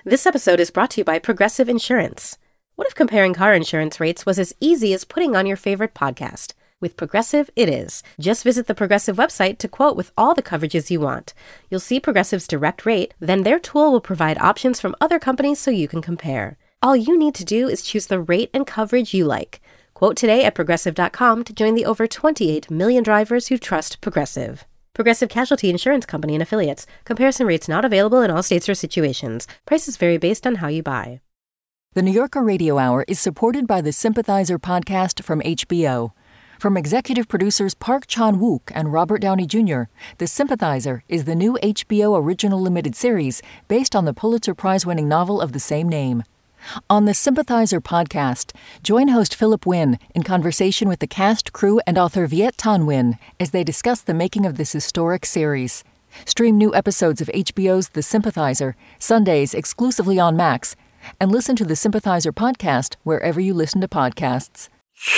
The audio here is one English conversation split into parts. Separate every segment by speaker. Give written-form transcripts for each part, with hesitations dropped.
Speaker 1: This episode is brought to you by Progressive Insurance. What if comparing car insurance rates was as easy as putting on your favorite podcast? With Progressive, it is. Just visit the Progressive website to quote with all the coverages you want. You'll see Progressive's direct rate, then their tool will provide options from other companies so you can compare. All you need to do is choose the rate and coverage you like. Quote today at Progressive.com to join the over 28 million drivers who trust Progressive. Progressive Casualty Insurance Company and Affiliates. Comparison rates not available in all states or situations. Prices vary based on how you buy.
Speaker 2: The New Yorker Radio Hour is supported by the Sympathizer podcast from HBO. From executive producers Park Chan-wook and Robert Downey Jr., The Sympathizer is the new HBO original limited series based on the Pulitzer Prize-winning novel of the same name. On the Sympathizer podcast, join host Philip Wynn in conversation with the cast, crew, and author Viet Thanh Nguyen as they discuss the making of this historic series. Stream new episodes of HBO's The Sympathizer, Sundays exclusively on Max, and listen to the Sympathizer podcast wherever you listen to podcasts.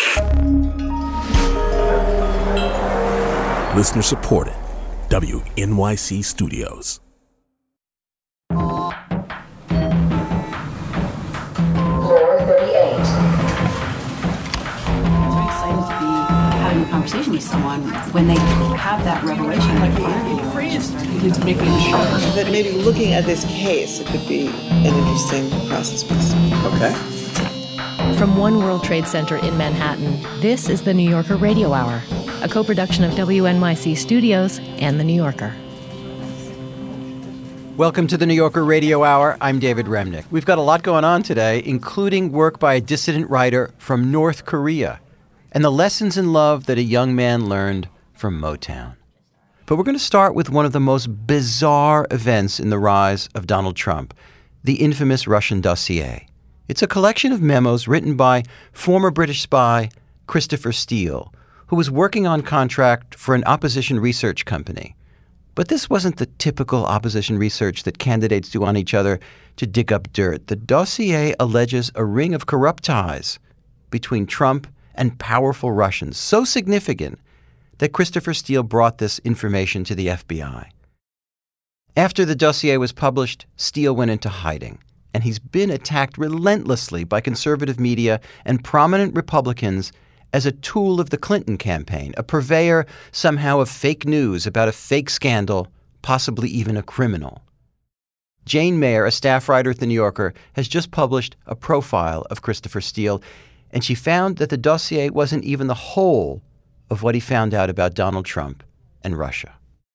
Speaker 3: Listener supported. WNYC Studios.
Speaker 4: Conversation with someone when they have that revelation like
Speaker 5: It's making sure that maybe looking at this case, it could be an interesting process piece.
Speaker 6: Okay.
Speaker 7: From One World Trade Center in Manhattan, this is the New Yorker Radio Hour, a co-production of WNYC Studios and The New Yorker.
Speaker 6: Welcome to the New Yorker Radio Hour. I'm David Remnick. We've got a lot going on today, including work by a dissident writer from North Korea, and the lessons in love that a young man learned from Motown. But we're going to start with one of the most bizarre events in the rise of Donald Trump, the infamous Russian dossier. It's a collection of memos written by former British spy Christopher Steele, who was working on contract for an opposition research company. But this wasn't the typical opposition research that candidates do on each other to dig up dirt. The dossier alleges a ring of corrupt ties between Trump and powerful Russians, so significant that Christopher Steele brought this information to the FBI. After the dossier was published, Steele went into hiding, and he's been attacked relentlessly by conservative media and prominent Republicans as a tool of the Clinton campaign, a purveyor somehow of fake news about a fake scandal, possibly even a criminal. Jane Mayer, a staff writer at The New Yorker, has just published a profile of Christopher Steele, and she found that the dossier wasn't even the whole of what he found out about Donald Trump and Russia.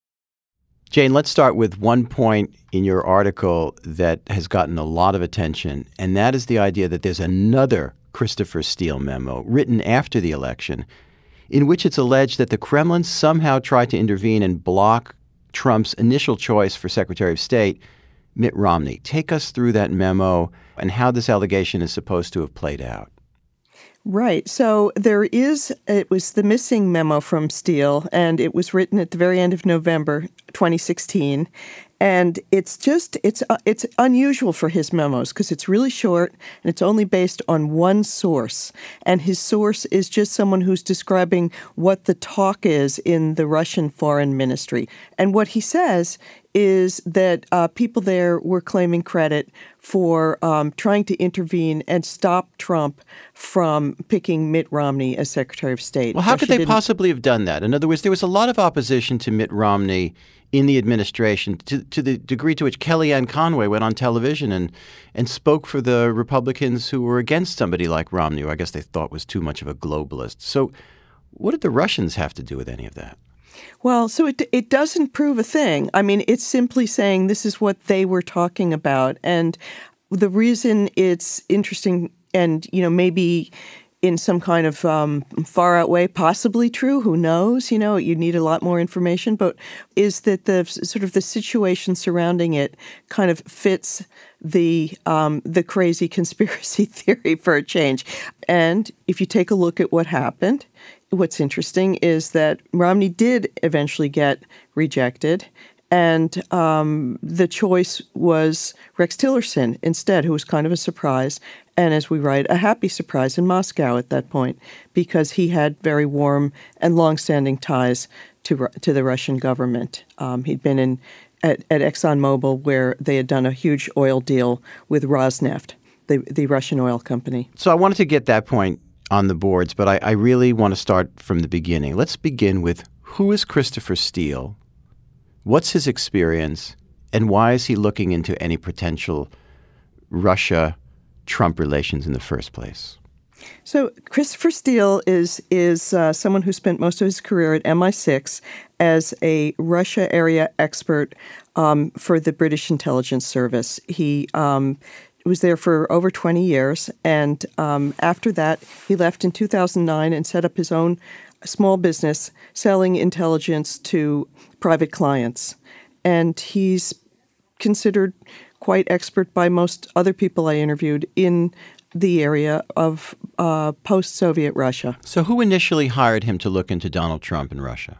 Speaker 6: Jane, let's start with one point in your article that has gotten a lot of attention, and that is the idea that there's another Christopher Steele memo written after the election in which it's alleged that the Kremlin somehow tried to intervene and block Trump's initial choice for Secretary of State, Mitt Romney. Take us through that memo and how this allegation is supposed to have played out.
Speaker 8: Right. So it was the missing memo from Steele, and it was written at the very end of November 2016. And it's unusual for his memos because it's really short and it's only based on one source. And his source is just someone who's describing what the talk is in the Russian foreign ministry. And what he says is that people there were claiming credit for trying to intervene and stop Trump from picking Mitt Romney as Secretary of State.
Speaker 6: Well, how could they possibly have done that? In other words, there was a lot of opposition to Mitt Romney in the administration to the degree to which Kellyanne Conway went on television and spoke for the Republicans who were against somebody like Romney, who I guess they thought was too much of a globalist. So what did the Russians have to do with any of that?
Speaker 8: Well, so it doesn't prove a thing. I mean, it's simply saying this is what they were talking about. And the reason it's interesting and, maybe in some kind of far out way, possibly true, who knows, you need a lot more information, but is that the sort of the situation surrounding it kind of fits the crazy conspiracy theory for a change. And if you take a look at what happened, what's interesting is that Romney did eventually get rejected, and the choice was Rex Tillerson instead, who was kind of a surprise, and as we write, a happy surprise in Moscow at that point, because he had very warm and longstanding ties to the Russian government. He'd been in at ExxonMobil, where they had done a huge oil deal with Rosneft, the Russian oil company.
Speaker 6: So I wanted to get that point on the boards, but I really want to start from the beginning. Let's begin with, who is Christopher Steele? What's his experience? And why is he looking into any potential Russia-Trump relations in the first place?
Speaker 8: So Christopher Steele is someone who spent most of his career at MI6 as a Russia area expert for the British Intelligence Service. He was there for over 20 years, and after that, he left in 2009 and set up his own small business selling intelligence to private clients. And he's considered quite expert by most other people I interviewed in the area of post-Soviet Russia.
Speaker 6: So who initially hired him to look into Donald Trump and Russia?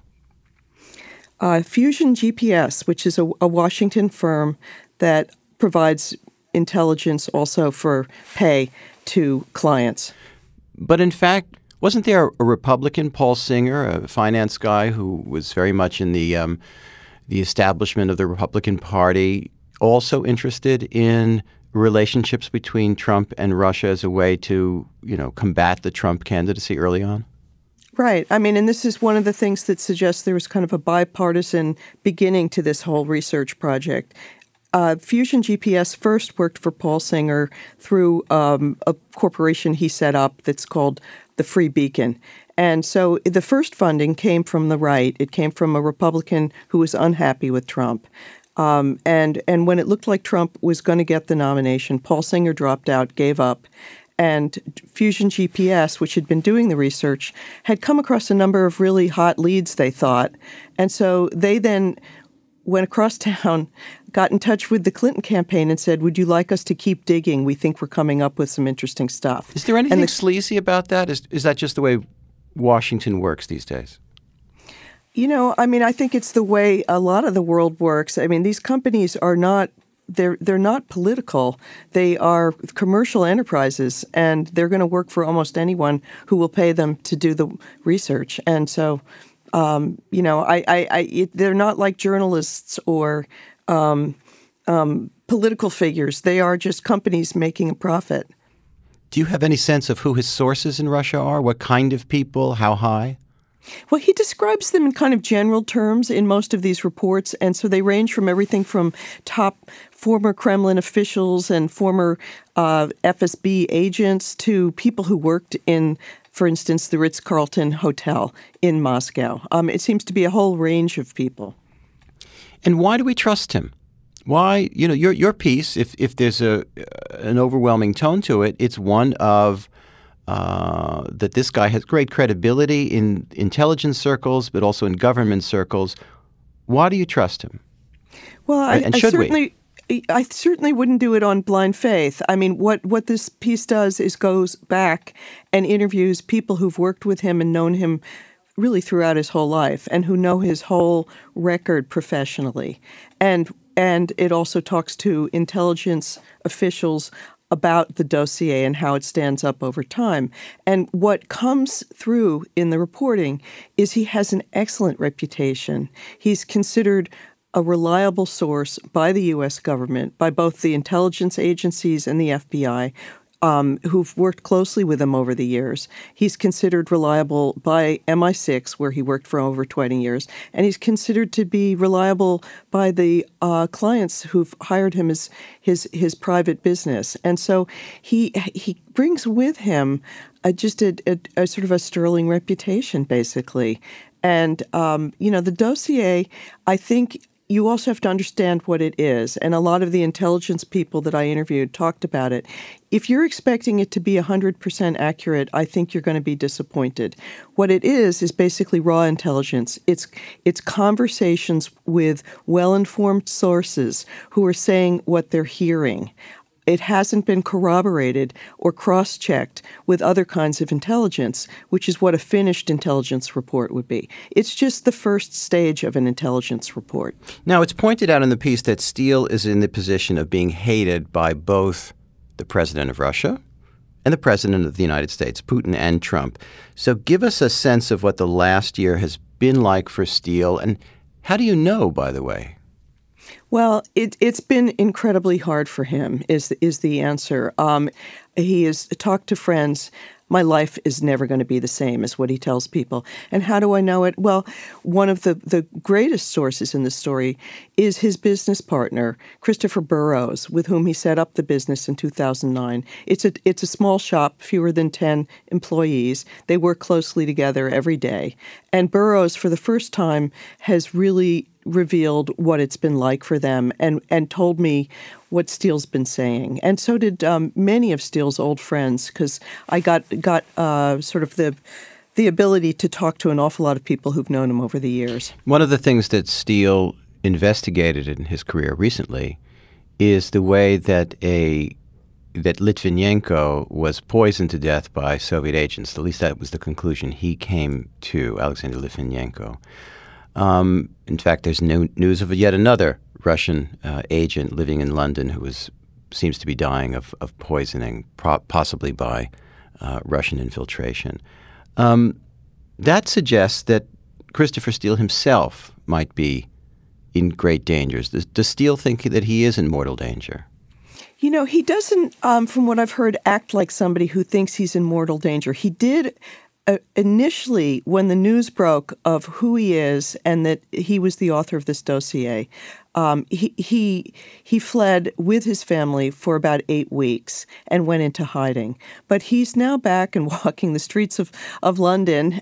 Speaker 8: Fusion GPS, which is a Washington firm that provides intelligence also for pay to clients.
Speaker 6: But in fact, wasn't there a Republican, Paul Singer, a finance guy who was very much in the establishment of the Republican Party, also interested in relationships between Trump and Russia as a way to, combat the Trump candidacy early on?
Speaker 8: Right. I mean, and this is one of the things that suggests there was kind of a bipartisan beginning to this whole research project. Fusion GPS first worked for Paul Singer through a corporation he set up that's called the Free Beacon. And so the first funding came from the right. It came from a Republican who was unhappy with Trump. And when it looked like Trump was going to get the nomination, Paul Singer dropped out, gave up. And Fusion GPS, which had been doing the research, had come across a number of really hot leads, they thought. And so they then went across town, got in touch with the Clinton campaign and said, would you like us to keep digging? We think we're coming up with some interesting stuff.
Speaker 6: Is there anything sleazy about that? Is that just the way Washington works these days?
Speaker 8: I think it's the way a lot of the world works. I mean, these companies are not they're not political. They are commercial enterprises, and they're going to work for almost anyone who will pay them to do the research. And so, they're not like journalists or political figures. They are just companies making a profit.
Speaker 6: Do you have any sense of who his sources in Russia are? What kind of people? How high?
Speaker 8: Well, he describes them in kind of general terms in most of these reports, and so they range from everything from top former Kremlin officials and former FSB agents to people who worked in, for instance, the Ritz-Carlton Hotel in Moscow. It seems to be a whole range of people.
Speaker 6: And why do we trust him? Why, your piece, if there's an overwhelming tone to it, it's one of that this guy has great credibility in intelligence circles, but also in government circles. Why do you trust him?
Speaker 8: Well, I certainly wouldn't do it on blind faith. I mean, what this piece does is goes back and interviews people who've worked with him and known him really throughout his whole life and who know his whole record professionally. And it also talks to intelligence officials about the dossier and how it stands up over time. And what comes through in the reporting is he has an excellent reputation. He's considered a reliable source by the U.S. government, by both the intelligence agencies and the FBI, who've worked closely with him over the years. He's considered reliable by MI6, where he worked for over 20 years, and he's considered to be reliable by the clients who've hired him as his private business. And so he brings with him just a sort of a sterling reputation, basically. And, the dossier, I think, you also have to understand what it is. And a lot of the intelligence people that I interviewed talked about it. If you're expecting it to be 100% accurate, I think you're going to be disappointed. What it is basically raw intelligence. It's conversations with well-informed sources who are saying what they're hearing. It hasn't been corroborated or cross-checked with other kinds of intelligence, which is what a finished intelligence report would be. It's just the first stage of an intelligence report.
Speaker 6: Now, it's pointed out in the piece that Steele is in the position of being hated by both the president of Russia and the president of the United States, Putin and Trump. So give us a sense of what the last year has been like for Steele. And how do you know, by the way?
Speaker 8: Well, it's been incredibly hard for him, is the answer. He has talked to friends. My life is never going to be the same, is what he tells people. And how do I know it? Well, one of the greatest sources in the story is his business partner, Christopher Burrows, with whom he set up the business in 2009. It's a small shop, fewer than 10 employees. They work closely together every day. And Burrows, for the first time, has really revealed what it's been like for them and told me what Steele's been saying. And so did many of Steele's old friends, because I got sort of the ability to talk to an awful lot of people who've known him over the years.
Speaker 6: One of the things that Steele investigated in his career recently is the way that Litvinenko was poisoned to death by Soviet agents. At least that was the conclusion he came to, Alexander Litvinenko. In fact, there's news of yet another Russian agent living in London who seems to be dying of poisoning, possibly by Russian infiltration. That suggests that Christopher Steele himself might be in great danger. Does Steele think that he is in mortal danger?
Speaker 8: You know, he doesn't, from what I've heard, act like somebody who thinks he's in mortal danger. He did initially, when the news broke of who he is and that he was the author of this dossier, he fled with his family for about 8 weeks and went into hiding. But he's now back and walking the streets of London.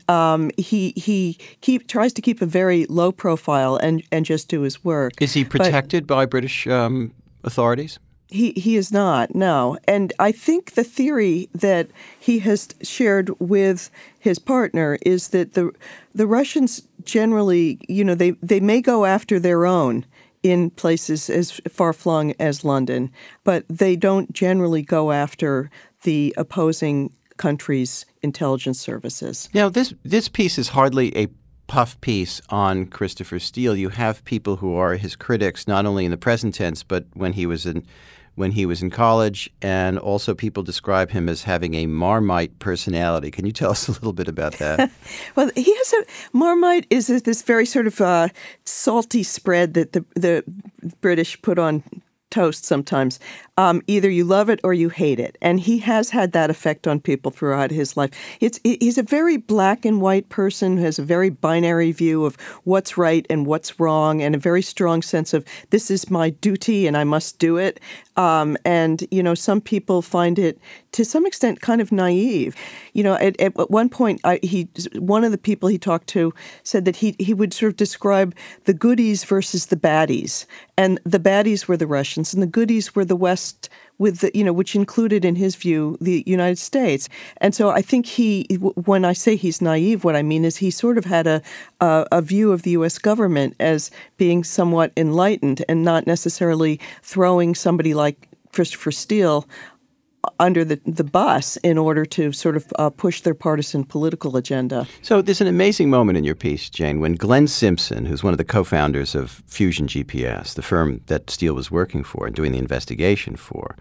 Speaker 8: He tries to keep a very low profile and just do his work.
Speaker 6: Is he protected by British authorities?
Speaker 8: He is not, no. And I think the theory that he has shared with his partner is that the Russians generally, you know, they may go after their own in places as far-flung as London, but they don't generally go after the opposing country's intelligence services.
Speaker 6: Now, this piece is hardly a puff piece on Christopher Steele. You have people who are his critics, not only in the present tense, but when he was in college, and also people describe him as having a Marmite personality. Can you tell us a little bit about that?
Speaker 8: Well, he has Marmite is this very sort of salty spread that the British put on toast sometimes. Either you love it or you hate it. And he has had that effect on people throughout his life. He's a very black and white person who has a very binary view of what's right and what's wrong, and a very strong sense of this is my duty and I must do it. And, you know, some people find it to some extent kind of naive. You know, at one point, one of the people he talked to said that he would sort of describe the goodies versus the baddies. And the baddies were the Russians and the goodies were the West, with the, you know, which included, in his view, the United States. And so I think when I say he's naive, what I mean is he sort of had a view of the U.S. government as being somewhat enlightened and not necessarily throwing somebody like Christopher Steele under the bus in order to sort of push their partisan political agenda.
Speaker 6: So there's an amazing moment in your piece, Jane, when Glenn Simpson, who's one of the co-founders of Fusion GPS, the firm that Steele was working for and doing the investigation for,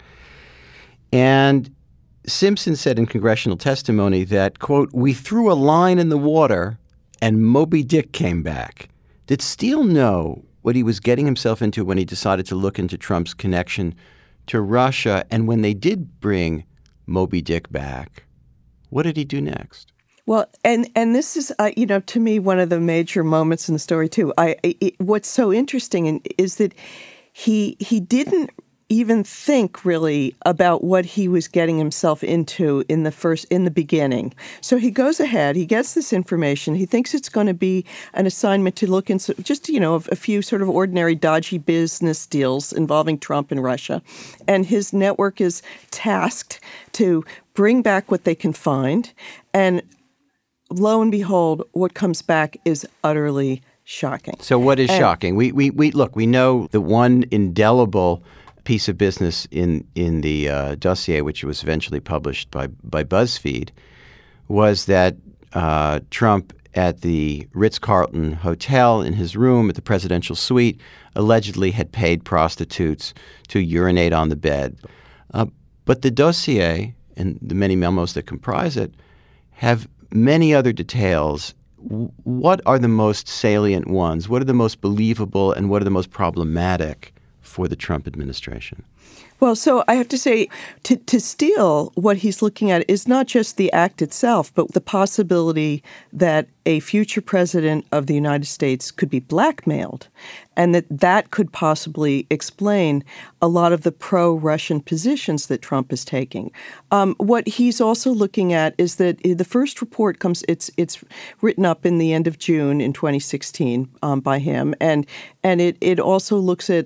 Speaker 6: and Simpson said in congressional testimony that, quote, "We threw a line in the water and Moby Dick came back." Did Steele know what he was getting himself into when he decided to look into Trump's connection to Russia? And when they did bring Moby Dick back, what did he do next?
Speaker 8: Well, and this is, you know, to me, one of the major moments in the story, too. What's so interesting is that he didn't even think really about what he was getting himself into in the beginning. So he goes ahead, he gets this information, he thinks it's going to be an assignment to look into just, you know, a few sort of ordinary dodgy business deals involving Trump and Russia. And his network is tasked to bring back what they can find. And lo and behold, what comes back is utterly shocking.
Speaker 6: So what is shocking? We look, we know the one indelible piece of business in the dossier, which was eventually published by BuzzFeed, was that Trump at the Ritz-Carlton Hotel in his room at the presidential suite allegedly had paid prostitutes to urinate on the bed. But the dossier and the many memos that comprise it have many other details. What are the most salient ones? What are the most believable and what are the most problematic for the Trump administration?
Speaker 8: Well, so I have to say, to Steele, what he's looking at is not just the act itself, but the possibility that a future president of the United States could be blackmailed, and that could possibly explain a lot of the pro-Russian positions that Trump is taking. What he's also looking at is that the first report comes, it's written up in the end of June in 2016 by him, and it also looks at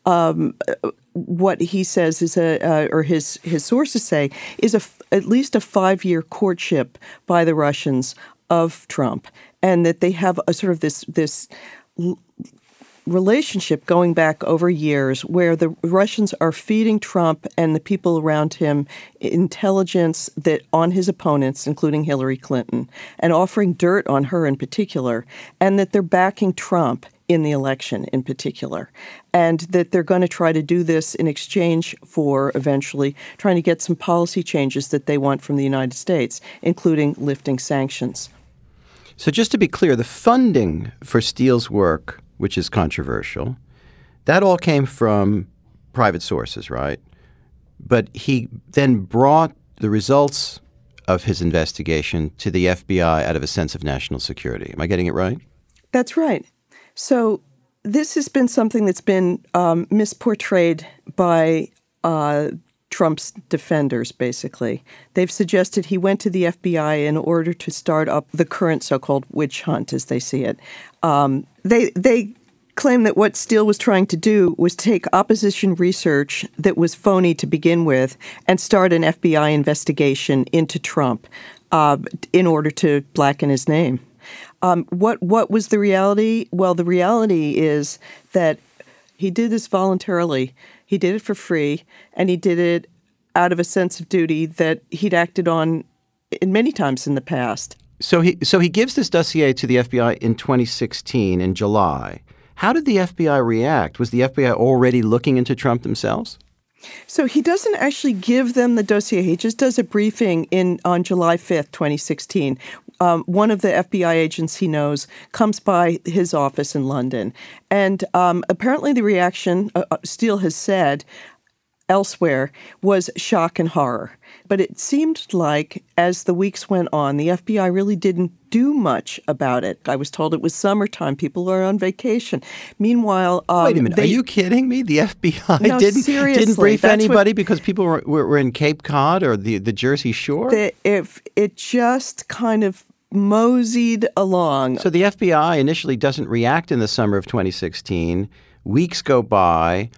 Speaker 8: what he says is or his sources say is at least a 5-year courtship by the Russians of Trump, and that they have a sort of this relationship going back over years where the Russians are feeding Trump and the people around him intelligence that on his opponents, including Hillary Clinton, and offering dirt on her in particular, and that they're backing Trump in the election in particular, and that they're going to try to do this in exchange for eventually trying to get some policy changes that they want from the United States, including lifting sanctions.
Speaker 6: So just to be clear, the funding for Steele's work, which is controversial, that all came from private sources, right? But he then brought the results of his investigation to the FBI out of a sense of national security. Am I getting it right?
Speaker 8: That's right. So this has been something that's been misportrayed by Trump's defenders, basically. They've suggested he went to the FBI in order to start up the current so-called witch hunt, as they see it. They claim that what Steele was trying to do was take opposition research that was phony to begin with and start an FBI investigation into Trump in order to blacken his name. What was the reality? Well, the reality is that he did this voluntarily. He did it for free, and he did it out of a sense of duty that he'd acted on in many times in the past.
Speaker 6: So he gives this dossier to the FBI in 2016 in July. How did the FBI react? Was the FBI already looking into Trump themselves?
Speaker 8: So he doesn't actually give them the dossier. He just does a briefing on July 5th, 2016. One of the FBI agents he knows comes by his office in London. And apparently the reaction, Steele has said elsewhere, was shock and horror. But it seemed like as the weeks went on, the FBI really didn't do much about it. I was told it was summertime. People are on vacation. Meanwhile,
Speaker 6: wait a minute. Are you kidding me? The FBI didn't brief anybody because people were in Cape Cod or the Jersey Shore?
Speaker 8: It just kind of moseyed along.
Speaker 6: So the FBI initially doesn't react in the summer of 2016. Weeks go by.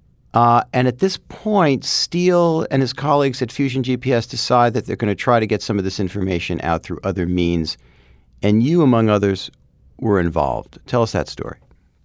Speaker 6: And at this point, Steele and his colleagues at Fusion GPS decide that they're going to try to get some of this information out through other means. And you, among others, were involved. Tell us that story.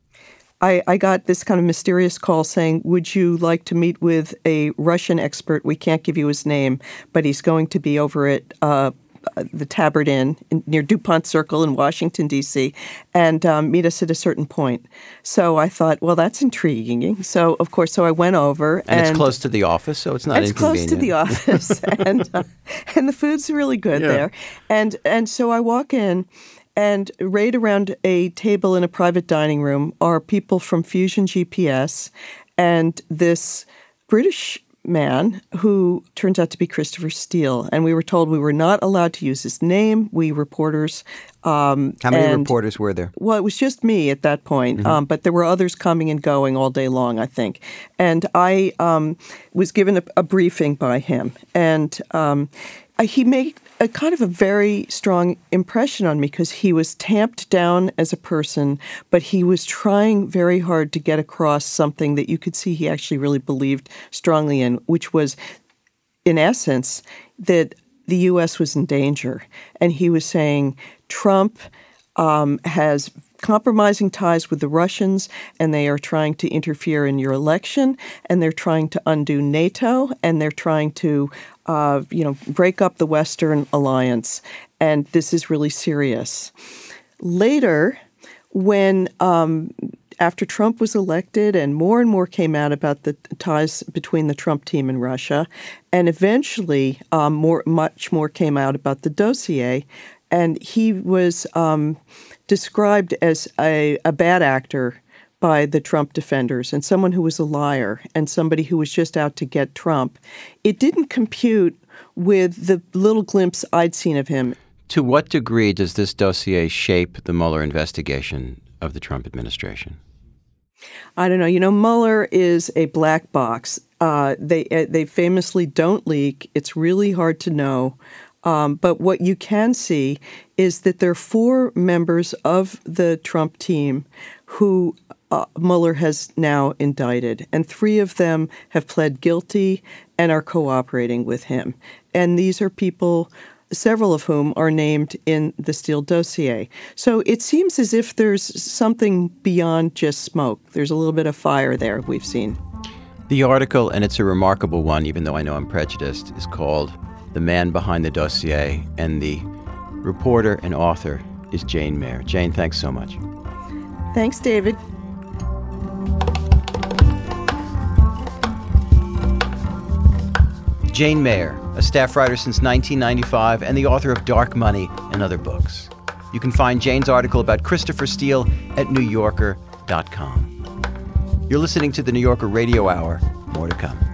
Speaker 8: I got this kind of mysterious call saying, would you like to meet with a Russian expert? We can't give you his name, but he's going to be over at the Tabard Inn near DuPont Circle in Washington, D.C., and meet us at a certain point. So I thought, well, that's intriguing. So, of course, I went over.
Speaker 6: And it's close to the office, so it's not inconvenient.
Speaker 8: It's close to the office, and the food's really good there. And so I walk in, and right around a table in a private dining room are people from Fusion GPS and this British man who turns out to be Christopher Steele. And we were told we were not allowed to use his name, we reporters.
Speaker 6: How many reporters were there?
Speaker 8: Well, it was just me at that point, but there were others coming and going all day long, I think. And I was given a briefing by him. And he made a kind of a very strong impression on me because he was tamped down as a person, but he was trying very hard to get across something that you could see he actually really believed strongly in, which was, in essence, that the U.S. was in danger. And he was saying Trump has compromising ties with the Russians, and they are trying to interfere in your election, and they're trying to undo NATO, and they're trying to break up the Western alliance. And this is really serious. Later, when after Trump was elected and more came out about the ties between the Trump team and Russia, and eventually much more came out about the dossier, and he was described as a bad actor by the Trump defenders and someone who was a liar and somebody who was just out to get Trump, it didn't compute with the little glimpse I'd seen of him.
Speaker 6: To what degree does this dossier shape the Mueller investigation of the Trump administration?
Speaker 8: I don't know. Mueller is a black box. They famously don't leak. It's really hard to know. But what you can see is that there are 4 members of the Trump team who Mueller has now indicted, and 3 of them have pled guilty and are cooperating with him. And these are people, several of whom are named in the Steele dossier. So it seems as if there's something beyond just smoke. There's a little bit of fire there we've seen.
Speaker 6: The article, and it's a remarkable one, even though I know I'm prejudiced, is called "The Man Behind the Dossier," and the reporter and author is Jane Mayer. Jane, thanks so much.
Speaker 8: Thanks, David.
Speaker 6: Jane Mayer, a staff writer since 1995 and the author of Dark Money and other books. You can find Jane's article about Christopher Steele at NewYorker.com. You're listening to the New Yorker Radio Hour. More to come.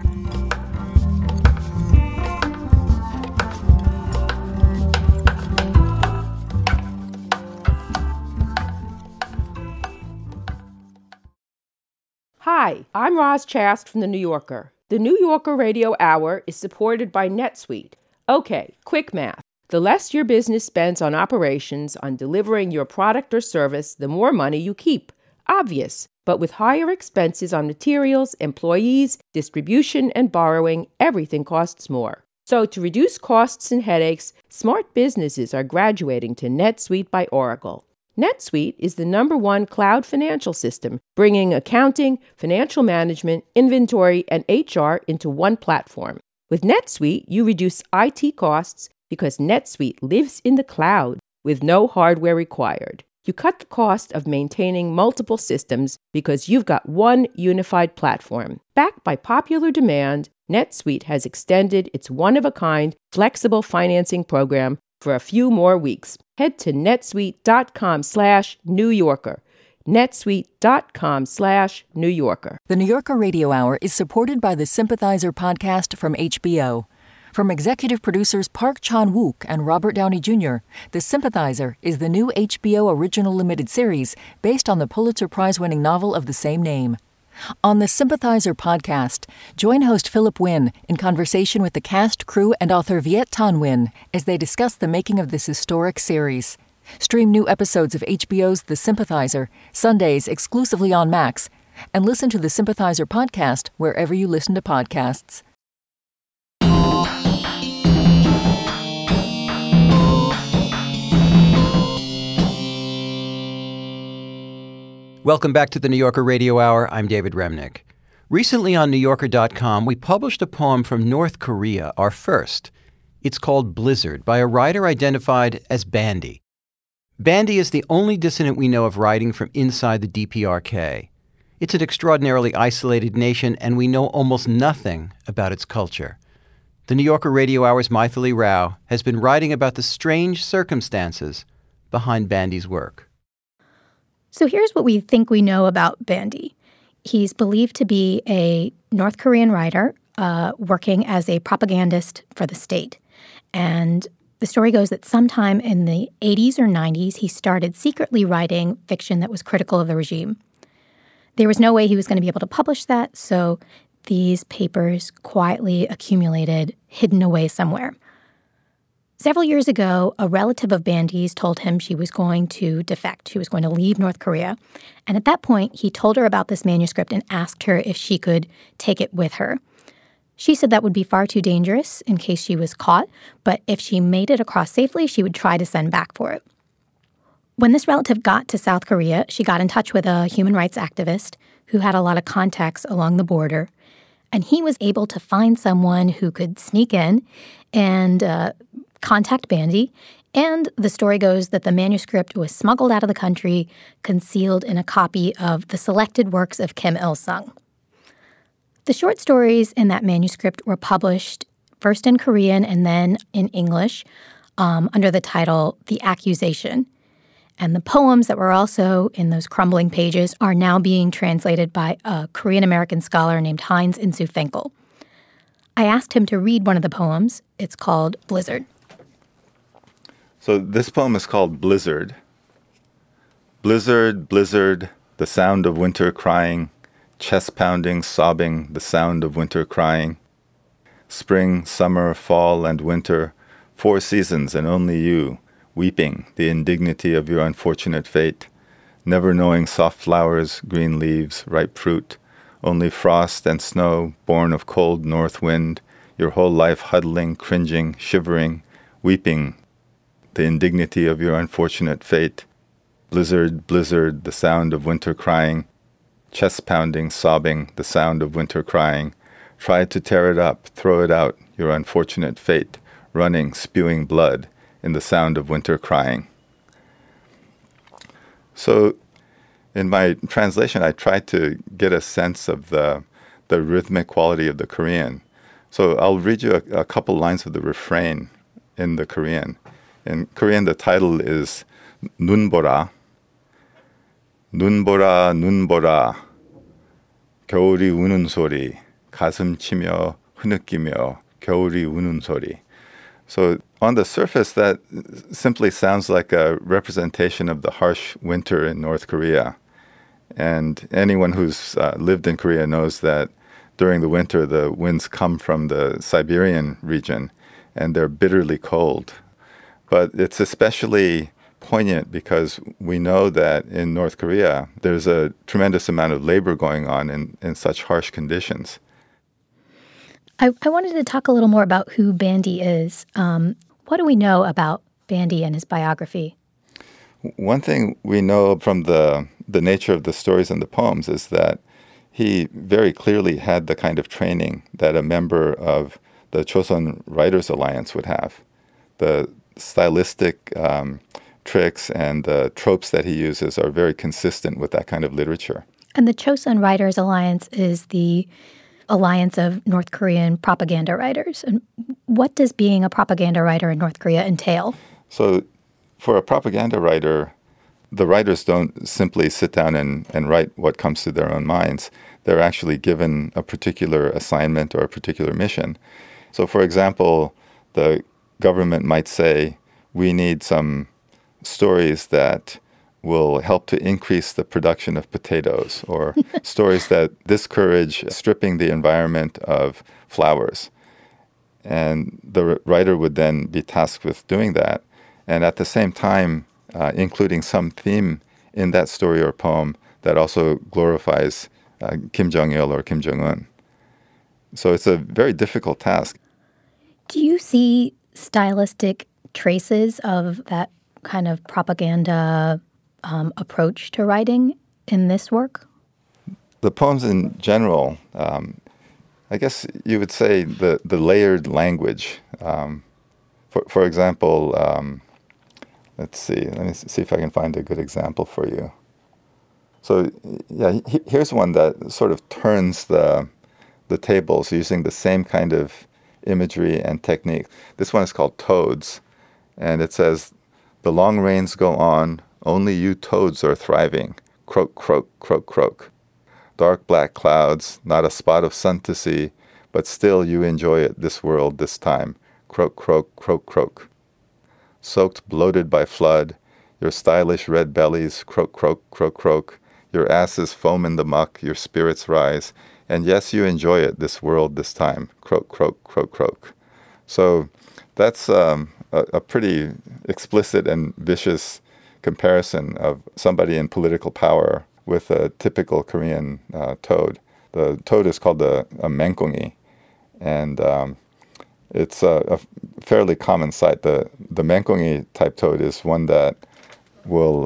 Speaker 9: Hi, I'm Roz Chast from The New Yorker. The New Yorker Radio Hour is supported by NetSuite. Okay, quick math. The less your business spends on operations, on delivering your product or service, the more money you keep. Obvious. But with higher expenses on materials, employees, distribution, and borrowing, everything costs more. So to reduce costs and headaches, smart businesses are graduating to NetSuite by Oracle. NetSuite is the #1 cloud financial system, bringing accounting, financial management, inventory, and HR into one platform. With NetSuite, you reduce IT costs because NetSuite lives in the cloud with no hardware required. You cut the cost of maintaining multiple systems because you've got one unified platform. Backed by popular demand, NetSuite has extended its one-of-a-kind flexible financing program for a few more weeks. Head to netsuite.com/New Yorker. netsuite.com/New Yorker.
Speaker 2: The New Yorker Radio Hour is supported by the Sympathizer podcast from HBO. From executive producers Park Chan-wook and Robert Downey Jr., The Sympathizer is the new HBO original limited series based on the Pulitzer Prize-winning novel of the same name. On the Sympathizer podcast, join host Philip Wynn in conversation with the cast, crew, and author Viet Thanh Nguyen as they discuss the making of this historic series. Stream new episodes of HBO's The Sympathizer, Sundays exclusively on Max, and listen to the Sympathizer podcast wherever you listen to podcasts.
Speaker 6: Welcome back to the New Yorker Radio Hour. I'm David Remnick. Recently on NewYorker.com, we published a poem from North Korea, our first. It's called Blizzard, by a writer identified as Bandy. Bandy is the only dissident we know of writing from inside the DPRK. It's an extraordinarily isolated nation, and we know almost nothing about its culture. The New Yorker Radio Hour's Maithili Rao has been writing about the strange circumstances behind Bandy's work.
Speaker 10: So here's what we think we know about Bandy. He's believed to be a North Korean writer working as a propagandist for the state. And the story goes that sometime in the 80s or 90s, he started secretly writing fiction that was critical of the regime. There was no way he was going to be able to publish that, so these papers quietly accumulated, hidden away somewhere. Several years ago, a relative of Bandy's told him she was going to defect. She was going to leave North Korea. And at that point, he told her about this manuscript and asked her if she could take it with her. She said that would be far too dangerous in case she was caught, but if she made it across safely, she would try to send back for it. When this relative got to South Korea, she got in touch with a human rights activist who had a lot of contacts along the border. And he was able to find someone who could sneak in and contact Bandy, and the story goes that the manuscript was smuggled out of the country, concealed in a copy of the selected works of Kim Il-sung. The short stories in that manuscript were published first in Korean and then in English under the title The Accusation. And the poems that were also in those crumbling pages are now being translated by a Korean-American scholar named Heinz Insoo Fenkel. I asked him to read one of the poems. It's called Blizzard.
Speaker 11: So this poem is called Blizzard. Blizzard, blizzard, the sound of winter crying, chest pounding, sobbing, the sound of winter crying. Spring, summer, fall, and winter, 4 seasons and only you, weeping the indignity of your unfortunate fate, never knowing soft flowers, green leaves, ripe fruit, only frost and snow, born of cold north wind, your whole life huddling, cringing, shivering, weeping the indignity of your unfortunate fate. Blizzard, blizzard, the sound of winter crying, chest pounding, sobbing, the sound of winter crying. Try to tear it up, throw it out, your unfortunate fate, running, spewing blood, in the sound of winter crying. So in my translation, I tried to get a sense of the rhythmic quality of the Korean. So I'll read you a couple lines of the refrain in the Korean. In Korean, the title is 눈 보라. 눈 보라, 눈 보라. 겨울이 우는 소리. 가슴 치며 흐느끼며 겨울이 우는 소리. So on the surface, that simply sounds like a representation of the harsh winter in North Korea. And anyone who's lived in Korea knows that during the winter, the winds come from the Siberian region, and they're bitterly cold. But it's especially poignant because we know that in North Korea, there's a tremendous amount of labor going on in such harsh conditions.
Speaker 10: I wanted to talk a little more about who Bandy is. What do we know about Bandy and his biography?
Speaker 11: One thing we know from the nature of the stories and the poems is that he very clearly had the kind of training that a member of the Chosun Writers Alliance would have. The stylistic tricks and the tropes that he uses are very consistent with that kind of literature.
Speaker 10: And the Chosun Writers Alliance is the alliance of North Korean propaganda writers. And what does being a propaganda writer in North Korea entail?
Speaker 11: So for a propaganda writer, the writers don't simply sit down and write what comes to their own minds. They're actually given a particular assignment or a particular mission. So for example, the government might say, we need some stories that will help to increase the production of potatoes, or stories that discourage stripping the environment of flowers. And the writer would then be tasked with doing that. And at the same time, including some theme in that story or poem that also glorifies Kim Jong-il or Kim Jong-un. So it's a very difficult task.
Speaker 10: Do you see stylistic traces of that kind of propaganda approach to writing in this work?
Speaker 11: The poems in general, I guess you would say the layered language. For example, let's see. Let me see if I can find a good example for you. So yeah, here's one that sort of turns the tables using the same kind of imagery and technique. This one is called Toads, and it says, "The long rains go on, only you toads are thriving. Croak, croak, croak, croak. Dark black clouds, not a spot of sun to see, but still you enjoy it, this world, this time. Croak, croak, croak, croak. Soaked, bloated by flood, your stylish red bellies, croak, croak, croak, croak. Your asses foam in the muck, your spirits rise, and yes, you enjoy it, this world, this time. Croak, croak, croak, croak." So that's a pretty explicit and vicious comparison of somebody in political power with a typical Korean toad. The toad is called a mengkongi, and it's a fairly common sight. The mengkongi type toad is one that will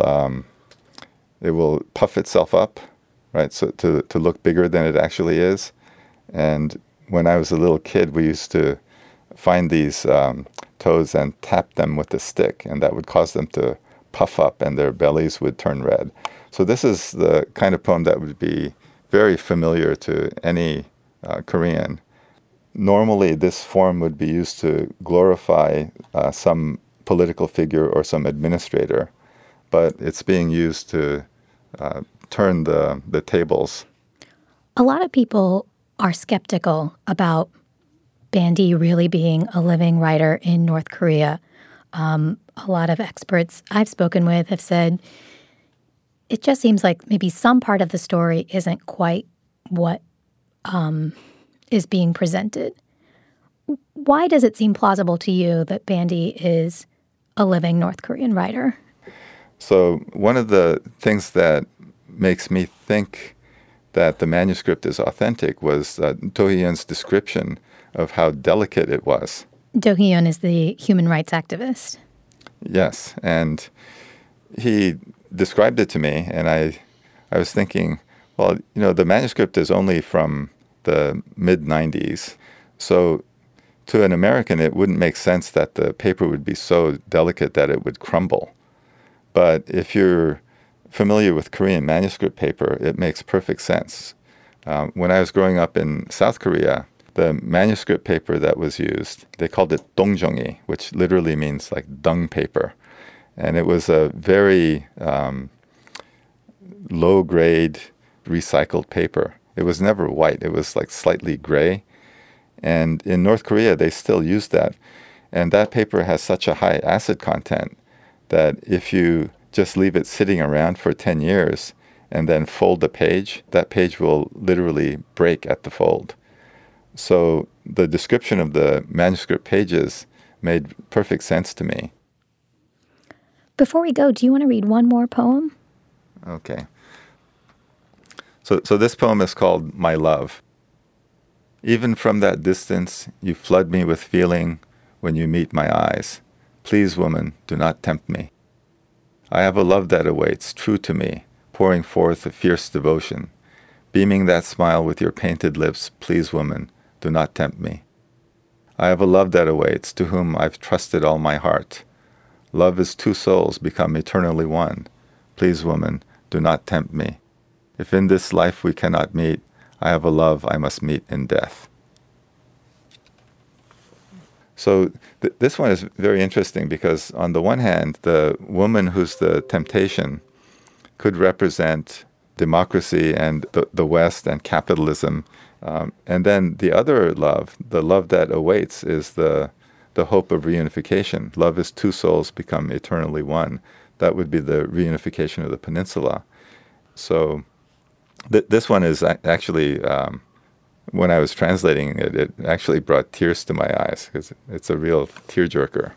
Speaker 11: it will puff itself up, right? So to look bigger than it actually is. And when I was a little kid, we used to find these toads and tap them with a stick, and that would cause them to puff up and their bellies would turn red. So this is the kind of poem that would be very familiar to any Korean. Normally, this form would be used to glorify some political figure or some administrator. but it's being used to turn the tables.
Speaker 10: A lot of people are skeptical about Bandy really being a living writer in North Korea. A lot of experts I've spoken with have said it just seems like maybe some part of the story isn't quite what is being presented. Why does it seem plausible to you that Bandy is a living North Korean writer?
Speaker 11: So one of the things that makes me think that the manuscript is authentic was Do Hee-yeon's description of how delicate it was.
Speaker 10: Do Hee-yeon is the human rights activist.
Speaker 11: Yes, and he described it to me, and I was thinking, well, the manuscript is only from the mid-90s, so to an American, it wouldn't make sense that the paper would be so delicate that it would crumble. But if you're familiar with Korean manuscript paper, it makes perfect sense. When I was growing up in South Korea, the manuscript paper that was used, they called it dongjonggi, which literally means like dung paper. And it was a very low-grade recycled paper. It was never white. It was like slightly gray. And in North Korea, they still use that. And that paper has such a high acid content that if you just leave it sitting around for 10 years and then fold the page, that page will literally break at the fold. So the description of the manuscript pages made perfect sense to me.
Speaker 10: Before we go, do you want to read one more poem?
Speaker 11: Okay. So this poem is called My Love. Even from that distance, you flood me with feeling when you meet my eyes. Please, woman, do not tempt me. I have a love that awaits, true to me, pouring forth a fierce devotion. Beaming that smile with your painted lips, please, woman, do not tempt me. I have a love that awaits, to whom I've trusted all my heart. Love is two souls become eternally one. Please, woman, do not tempt me. If in this life we cannot meet, I have a love I must meet in death. So this one is very interesting because on the one hand, the woman who's the temptation could represent democracy and the West and capitalism. And then the other love, the love that awaits, is the hope of reunification. Love is two souls become eternally one. That would be the reunification of the peninsula. So this one is actually, when I was translating it, it actually brought tears to my eyes because it's a real tearjerker.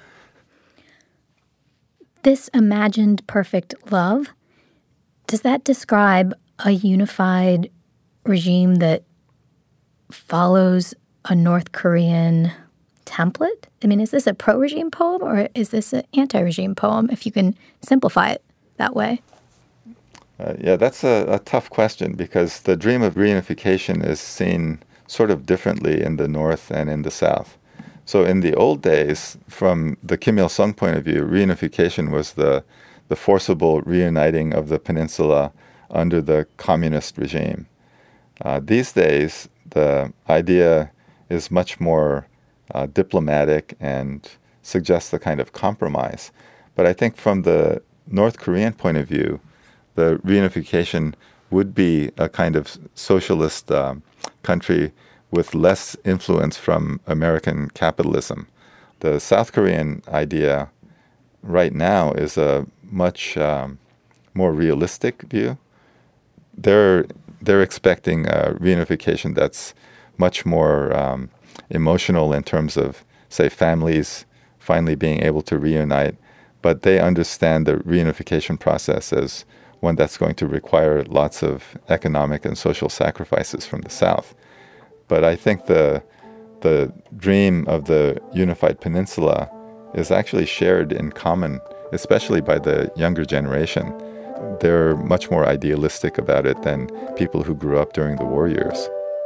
Speaker 10: This imagined perfect love, does that describe a unified regime that follows a North Korean template? I mean, is this a pro-regime poem or is this an anti-regime poem, if you can simplify it that way?
Speaker 11: Yeah, that's a tough question because the dream of reunification is seen sort of differently in the North and in the South. So in the old days, from the Kim Il-sung point of view, reunification was the forcible reuniting of the peninsula under the communist regime. These days, the idea is much more diplomatic and suggests a kind of compromise. But I think from the North Korean point of view, the reunification would be a kind of socialist country with less influence from American capitalism. The South Korean idea right now is a much more realistic view. They're expecting a reunification that's much more emotional in terms of, say, families finally being able to reunite, but they understand the reunification process as one that's going to require lots of economic and social sacrifices from the South. But I think the dream of the unified peninsula is actually shared in common, especially by the younger generation. They're much more idealistic about it than people who grew up during the war years.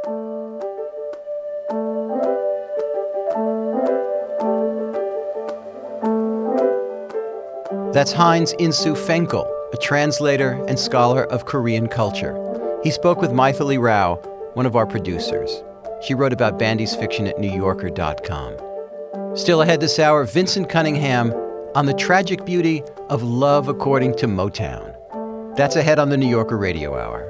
Speaker 6: That's Heinz Insu Fenkel, a translator and scholar of Korean culture. He spoke with Maithili Rao, one of our producers. She wrote about Bandy's fiction at NewYorker.com. Still ahead this hour, Vincent Cunningham on the tragic beauty of love according to Motown. That's ahead on the New Yorker Radio Hour.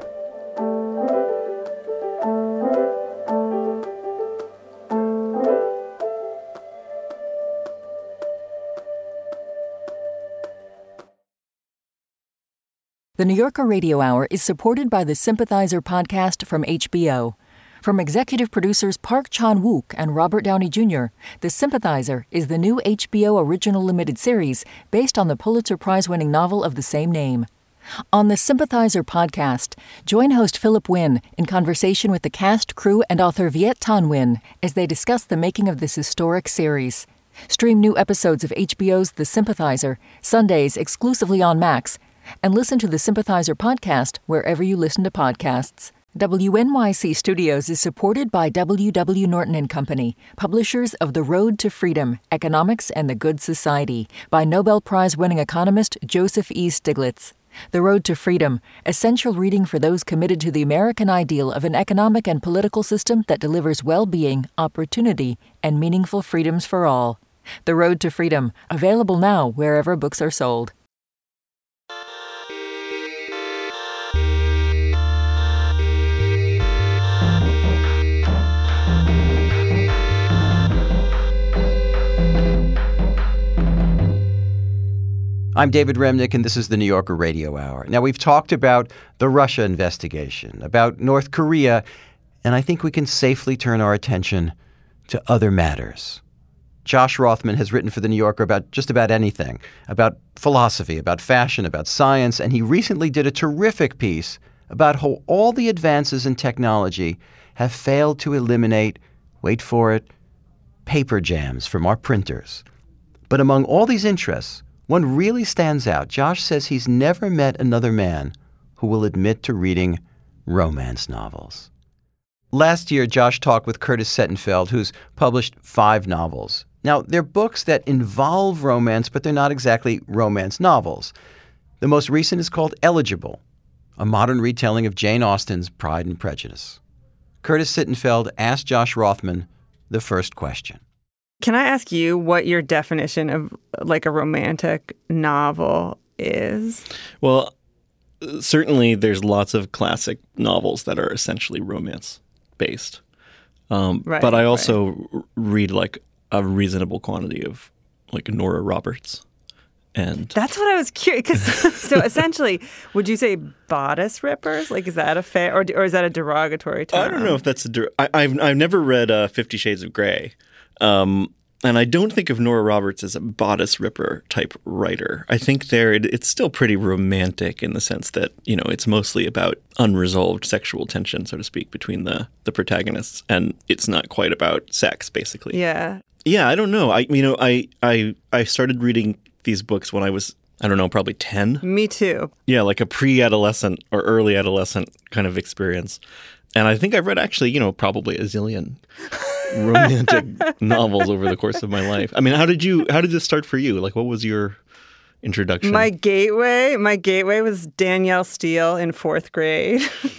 Speaker 2: The New Yorker Radio Hour is supported by the Sympathizer podcast from HBO. From executive producers Park Chan-wook and Robert Downey Jr., The Sympathizer is the new HBO original limited series based on the Pulitzer Prize-winning novel of the same name. On the Sympathizer podcast, join host Philip Wynn in conversation with the cast, crew, and author Viet Thanh Nguyen as they discuss the making of this historic series. Stream new episodes of HBO's The Sympathizer, Sundays exclusively on Max, and listen to the Sympathizer podcast wherever you listen to podcasts. WNYC Studios is supported by W.W. Norton & Company, publishers of The Road to Freedom, Economics and the Good Society, by Nobel Prize-winning economist Joseph E. Stiglitz. The Road to Freedom, essential reading for those committed to the American ideal of an economic and political system that delivers well-being, opportunity, and meaningful freedoms for all. The Road to Freedom, available now wherever books are sold.
Speaker 6: I'm David Remnick, and this is the New Yorker Radio Hour. Now, we've talked about the Russia investigation, about North Korea, and I think we can safely turn our attention to other matters. Josh Rothman has written for the New Yorker about just about anything, about philosophy, about fashion, about science, and he recently did a terrific piece about how all the advances in technology have failed to eliminate, wait for it, paper jams from our printers. But among all these interests, one really stands out. Josh says he's never met another man who will admit to reading romance novels. Last year, Josh talked with Curtis Sittenfeld, who's published 5 novels. Now, they're books that involve romance, but they're not exactly romance novels. The most recent is called Eligible, a modern retelling of Jane Austen's Pride and Prejudice. Curtis Sittenfeld asked Josh Rothman the first question.
Speaker 12: Can I ask you what your definition of like a romantic novel is?
Speaker 13: Well, certainly there's lots of classic novels that are essentially romance-based. But I also read like a reasonable quantity of like Nora Roberts. And
Speaker 12: that's what I was curious. So essentially, would you say bodice rippers? Like, is that a fair, or is that a derogatory term?
Speaker 13: I don't know if that's I've never read 50 Shades of Grey. And I don't think of Nora Roberts as a bodice ripper type writer. I think it's still pretty romantic in the sense that, you know, it's mostly about unresolved sexual tension, so to speak, between the protagonists. And it's not quite about sex, basically.
Speaker 12: Yeah.
Speaker 13: Yeah, I don't know. I started reading these books when I was, I don't know, probably 10.
Speaker 12: Me too.
Speaker 13: Yeah, like a pre-adolescent or early adolescent kind of experience. And I think I've read actually, you know, probably a zillion romantic novels over the course of my life. I mean, how did this start for you? Like, what was your introduction?
Speaker 12: My gateway was Danielle Steele in 4th grade.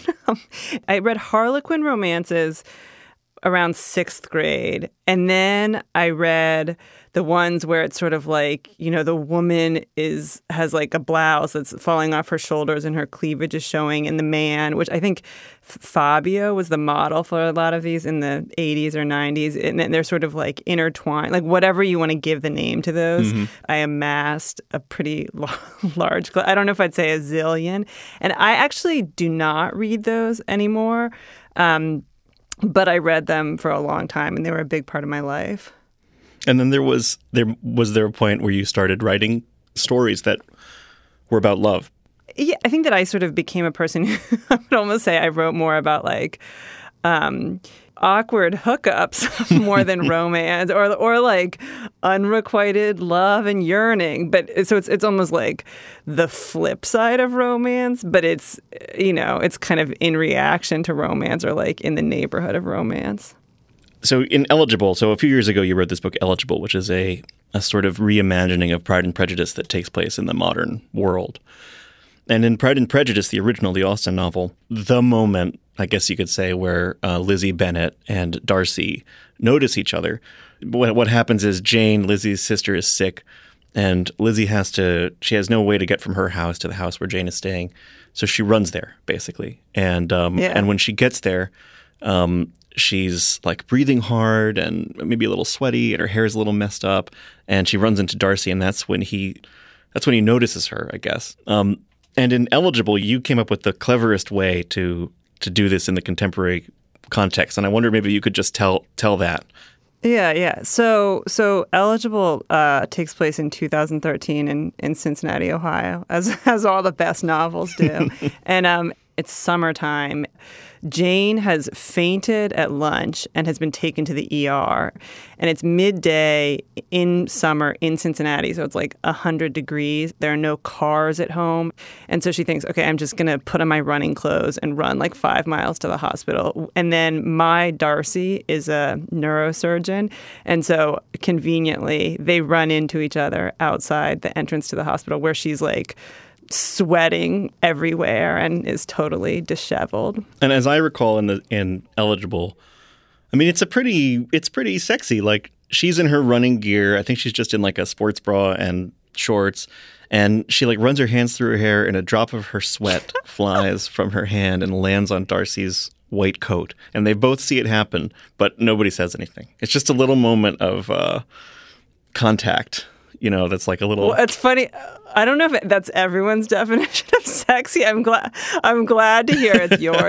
Speaker 12: I read Harlequin romances around 6th grade. And then I read the ones where it's sort of like, you know, the woman has like a blouse that's falling off her shoulders and her cleavage is showing, and the man, which I think Fabio was the model for a lot of these in the 80s or 90s, and they're sort of like intertwined, like whatever you want to give the name to those. Mm-hmm. I amassed a pretty large, I don't know if I'd say a zillion, and I actually do not read those anymore, but I read them for a long time, and they were a big part of my life.
Speaker 13: And then was there a point where you started writing stories that were about love?
Speaker 12: Yeah, I think that I sort of became a person who I would almost say I wrote more about like awkward hookups more than romance, or like unrequited love and yearning. But so it's almost like the flip side of romance, but it's, you know, it's kind of in reaction to romance or like in the neighborhood of romance.
Speaker 13: So in Eligible, so a few years ago you wrote this book Eligible, which is a sort of reimagining of Pride and Prejudice that takes place in the modern world. And in Pride and Prejudice, the original, the Austen novel, the moment, I guess you could say, where Lizzie Bennet and Darcy notice each other, what happens is Jane, Lizzie's sister, is sick, And Lizzie she has no way to get from her house to the house where Jane is staying. So she runs there, basically. And and when she gets there, she's like breathing hard and maybe a little sweaty, and her hair is a little messed up. And she runs into Darcy, and that's when he notices her, I guess. And in Eligible, you came up with the cleverest way to do this in the contemporary context. And I wonder maybe you could just tell that.
Speaker 12: Yeah. So Eligible takes place in 2013 in Cincinnati, Ohio, as all the best novels do. And it's summertime. Jane has fainted at lunch and has been taken to the ER. And it's midday in summer in Cincinnati, so it's like 100 degrees. There are no cars at home. And so she thinks, okay, I'm just going to put on my running clothes and run like 5 miles to the hospital. And then my Darcy is a neurosurgeon. And so conveniently, they run into each other outside the entrance to the hospital where she's like sweating everywhere and is totally disheveled.
Speaker 13: And as I recall in Eligible, I mean, it's pretty sexy. Like, she's in her running gear. I think she's just in like a sports bra and shorts. And she like runs her hands through her hair, and a drop of her sweat flies from her hand and lands on Darcy's white coat. And they both see it happen, but nobody says anything. It's just a little moment of contact. That's like a little.
Speaker 12: Well, it's funny. I don't know if that's everyone's definition of sexy. I'm glad to hear it's yours.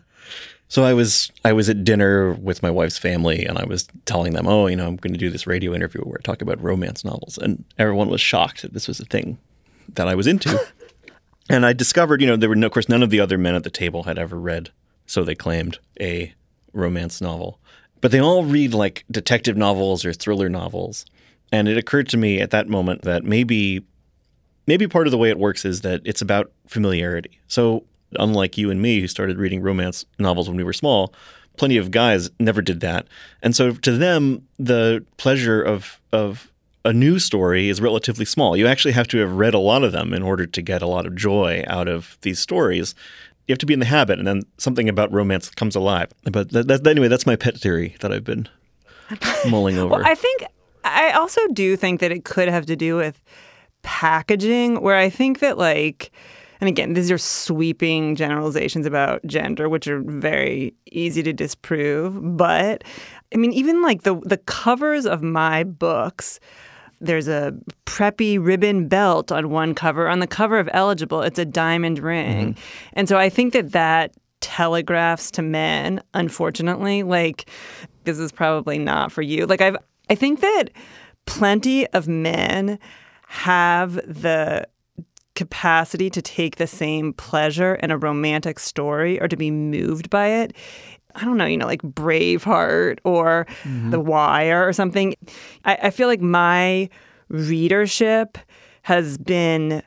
Speaker 13: So I was at dinner with my wife's family, and I was telling them, I'm going to do this radio interview where I talk about romance novels, and everyone was shocked that this was a thing that I was into. And I discovered, there were of course, none of the other men at the table had ever read, so they claimed, a romance novel, but they all read like detective novels or thriller novels. And it occurred to me at that moment that maybe part of the way it works is that it's about familiarity. So unlike you and me, who started reading romance novels when we were small, plenty of guys never did that. And so to them, the pleasure of a new story is relatively small. You actually have to have read a lot of them in order to get a lot of joy out of these stories. You have to be in the habit, and then something about romance comes alive. But anyway, that's my pet theory that I've been mulling over.
Speaker 12: Well, I also do think that it could have to do with packaging, where I think that and again, these are sweeping generalizations about gender, which are very easy to disprove. But I mean, even like the covers of my books, there's a preppy ribbon belt on one cover. On the cover of Eligible, it's a diamond ring. Mm-hmm. And so I think that telegraphs to men, unfortunately, this is probably not for you. I think that plenty of men have the capacity to take the same pleasure in a romantic story or to be moved by it. I don't know, like Braveheart or The Wire or something. I feel like my readership has been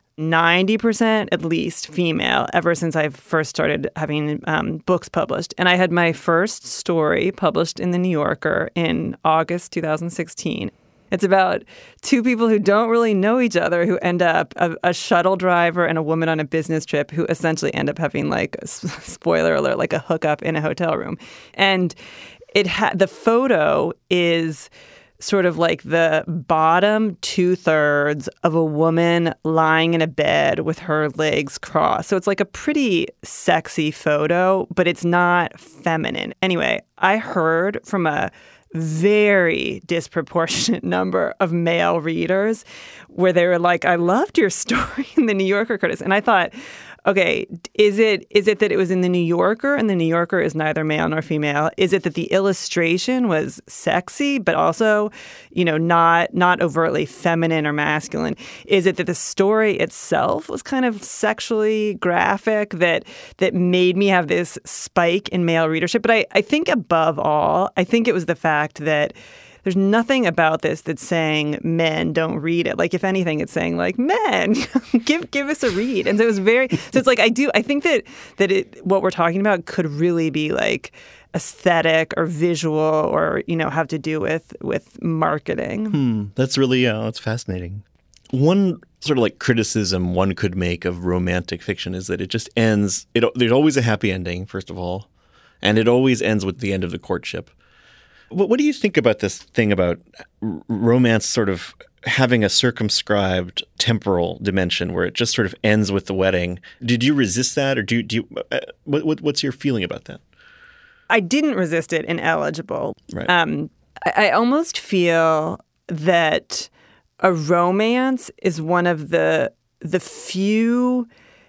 Speaker 12: 90% at least female ever since I first started having books published. And I had my first story published in The New Yorker in August 2016. It's about two people who don't really know each other who end up a shuttle driver and a woman on a business trip who essentially end up having spoiler alert, like a hookup in a hotel room. And the photo is sort of like the bottom 2/3 of a woman lying in a bed with her legs crossed. So it's like a pretty sexy photo, but it's not feminine. Anyway, I heard from a very disproportionate number of male readers where they were like, I loved your story in The New Yorker, Curtis. And I thought, okay, is it that it was in The New Yorker and The New Yorker is neither male nor female? Is it that the illustration was sexy, but also, not overtly feminine or masculine? Is it that the story itself was kind of sexually graphic that made me have this spike in male readership? But I think above all, I think it was the fact that there's nothing about this that's saying men don't read it. If anything, it's saying men, give us a read. And so it was so it's I think that what we're talking about could really be aesthetic or visual or, have to do with marketing.
Speaker 13: That's really, that's fascinating. One sort of criticism one could make of romantic fiction is that it just ends, there's always a happy ending, first of all, and it always ends with the end of the courtship. What do you think about this thing about romance sort of having a circumscribed temporal dimension where it just sort of ends with the wedding? Did you resist that, or do you what's your feeling about that?
Speaker 12: I didn't resist it in Eligible.
Speaker 13: Right.
Speaker 12: I almost feel that a romance is one of the few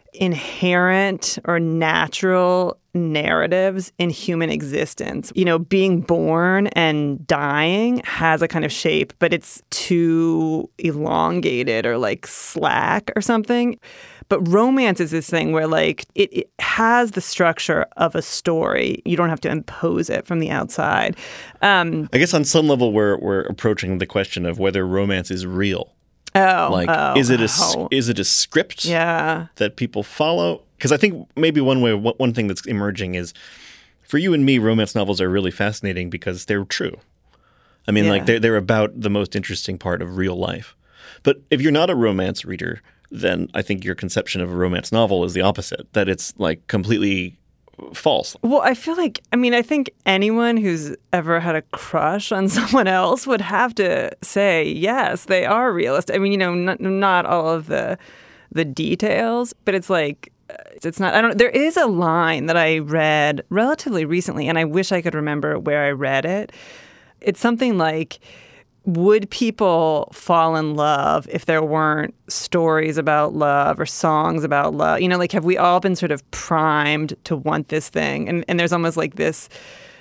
Speaker 12: inherent or natural narratives in human existence. You know, being born and dying has a kind of shape, but it's too elongated or like slack or something. But romance is this thing where like it has the structure of a story. You don't have to impose it from the outside.
Speaker 13: I guess on some level we're approaching the question of whether romance is real. Is it a script that people follow? Because I think maybe one thing that's emerging is, for you and me, romance novels are really fascinating because they're true. I mean, like they're about the most interesting part of real life. But if you're not a romance reader, then I think your conception of a romance novel is the opposite, that it's like completely false.
Speaker 12: Well, I feel like, I think anyone who's ever had a crush on someone else would have to say, yes, they are realistic. I mean, not all of the details, but it's like, it's not, there is a line that I read relatively recently, and I wish I could remember where I read it. It's something like, would people fall in love if there weren't stories about love or songs about love? Like, have we all been sort of primed to want this thing? And there's almost like this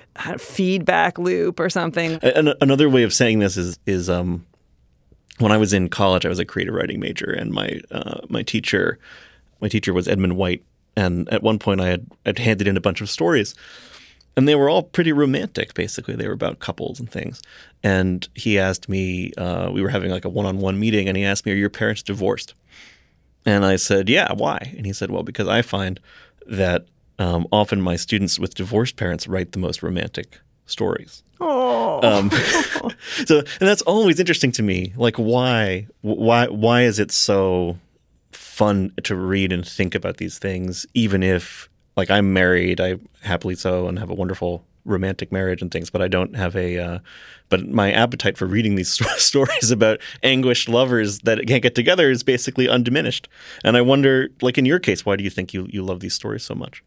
Speaker 12: feedback loop or something.
Speaker 13: Another way of saying this is when I was in college, I was a creative writing major, and my teacher was Edmund White. And at one point I'd handed in a bunch of stories. And they were all pretty romantic, basically. They were about couples and things. And he asked me, we were having like a one-on-one meeting, and he asked me, are your parents divorced? And I said, yeah, why? And he said, well, because I find that often my students with divorced parents write the most romantic stories.
Speaker 12: Oh.
Speaker 13: And that's always interesting to me. Like, why is it so fun to read and think about these things, even if, like, I'm married, I happily so, and have a wonderful romantic marriage and things, but I don't have but my appetite for reading these stories about anguished lovers that can't get together is basically undiminished. And I wonder, like in your case, why do you think you love these stories so much?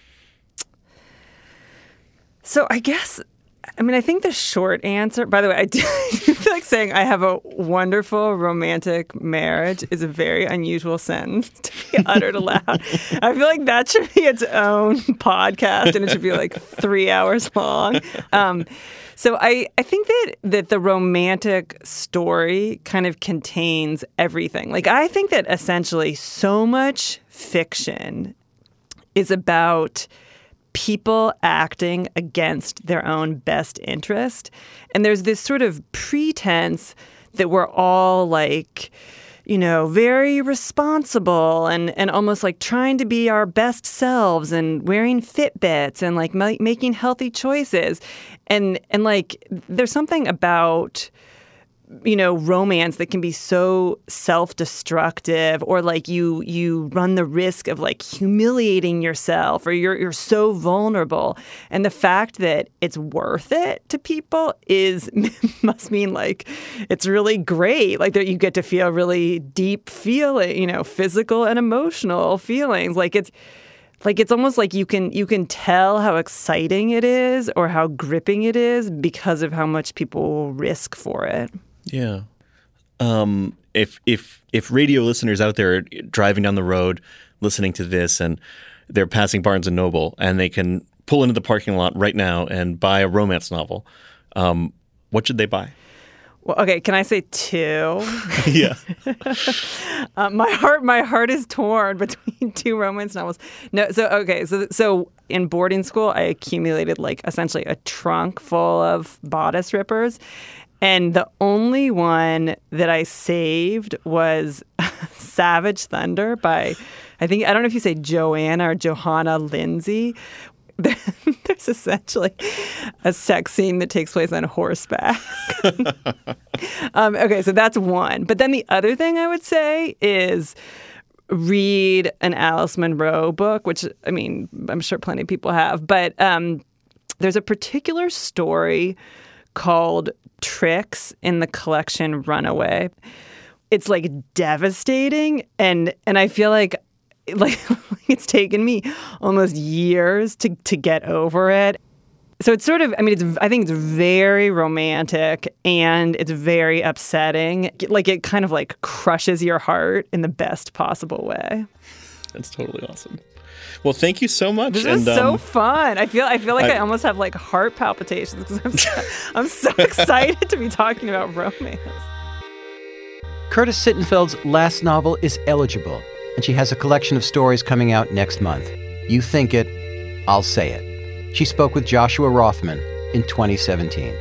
Speaker 12: So I guess, I think the short answer, by the way, I do feel like saying I have a wonderful romantic marriage is a very unusual sentence to be uttered aloud. I feel like that should be its own podcast, and it should be like 3 hours long. So I think that the romantic story kind of contains everything. Like, I think that essentially so much fiction is about people acting against their own best interest. And there's this sort of pretense that we're all like, very responsible and almost like trying to be our best selves and wearing Fitbits and like making healthy choices. And like, there's something about, romance that can be so self-destructive, or like you run the risk of like humiliating yourself, or you're so vulnerable. And the fact that it's worth it to people must mean like it's really great. Like that you get to feel really deep feeling, physical and emotional feelings. Like it's almost like you can tell how exciting it is or how gripping it is because of how much people will risk for it.
Speaker 13: Yeah. If radio listeners out there are driving down the road listening to this and they're passing Barnes & Noble and they can pull into the parking lot right now and buy a romance novel, what should they buy?
Speaker 12: Well, okay, can I say two?
Speaker 13: Yeah.
Speaker 12: My heart is torn between two romance novels. No, so in boarding school, I accumulated like essentially a trunk full of bodice rippers. And the only one that I saved was Savage Thunder by, I don't know if you say Joanna or Johanna Lindsay. There's essentially a sex scene that takes place on horseback. Okay, so that's one. But then the other thing I would say is read an Alice Munro book, which, I'm sure plenty of people have. But there's a particular story called Tricks in the collection Runaway. It's like devastating, and I feel like it's taken me almost years to get over it. So it's sort of, I think it's very romantic and it's very upsetting. Like it kind of like crushes your heart in the best possible way.
Speaker 13: That's totally awesome. Well, thank you so much.
Speaker 12: This is so fun. I feel like I almost have like heart palpitations because I'm so excited to be talking about romance.
Speaker 6: Curtis Sittenfeld's last novel is Eligible, and she has a collection of stories coming out next month. You think it, I'll say it. She spoke with Joshua Rothman in 2017.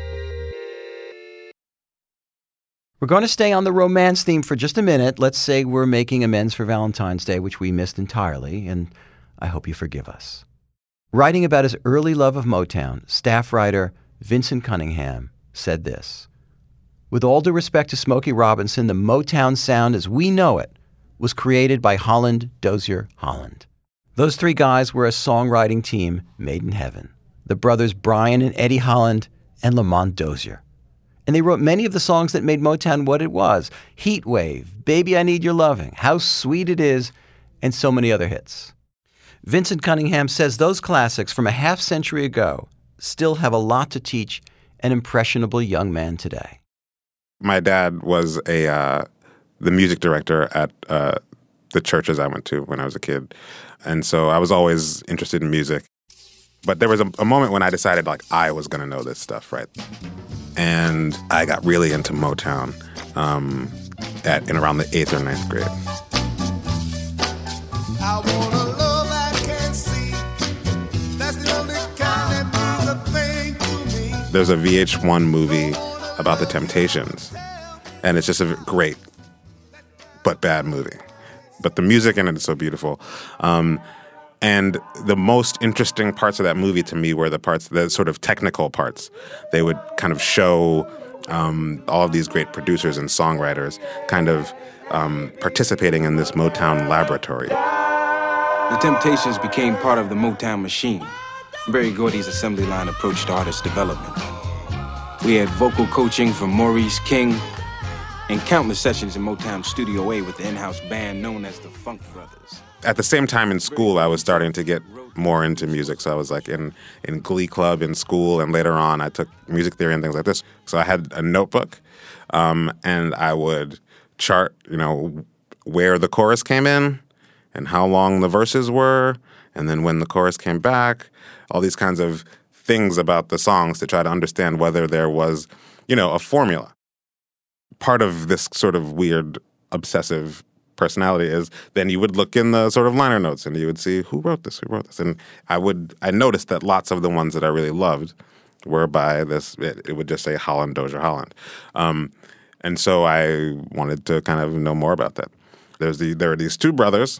Speaker 6: We're going to stay on the romance theme for just a minute. Let's say we're making amends for Valentine's Day, which we missed entirely, and I hope you forgive us. Writing about his early love of Motown, staff writer Vincent Cunningham said this: "With all due respect to Smokey Robinson, the Motown sound as we know it was created by Holland Dozier Holland. Those three guys were a songwriting team made in heaven. The brothers Brian and Eddie Holland and Lamont Dozier. And they wrote many of the songs that made Motown what it was: Heat Wave, Baby I Need Your Loving, How Sweet It Is, and so many other hits." Vincent Cunningham says those classics from a half-century ago still have a lot to teach an impressionable young man today.
Speaker 14: My dad was the music director at the churches I went to when I was a kid. And so I was always interested in music. But there was a moment when I decided like I was going to know this stuff, right? And I got really into Motown in around the 8th or 9th grade. I wanna love I can't see. That's the only kind that means a thing to me. There's a VH1 movie about the Temptations. And it's just a great but bad movie. But the music in it is so beautiful. And the most interesting parts of that movie to me were the sort of technical parts. They would kind of show all of these great producers and songwriters kind of participating in this Motown laboratory.
Speaker 15: The Temptations became part of the Motown machine. Berry Gordy's assembly line approach to artist development. We had vocal coaching from Maurice King and countless sessions in Motown Studio A with the in-house band known as the Funk Brothers.
Speaker 14: At the same time in school, I was starting to get more into music. So I was like in Glee Club in school, and later on I took music theory and things like this. So I had a notebook, and I would chart, where the chorus came in and how long the verses were, and then when the chorus came back, all these kinds of things about the songs to try to understand whether there was, a formula. Part of this sort of weird obsessive personality is then you would look in the sort of liner notes and you would see who wrote this. And I noticed that lots of the ones that I really loved were by this, it would just say Holland, Dozier, Holland. And so I wanted to kind of know more about that. There are these two brothers,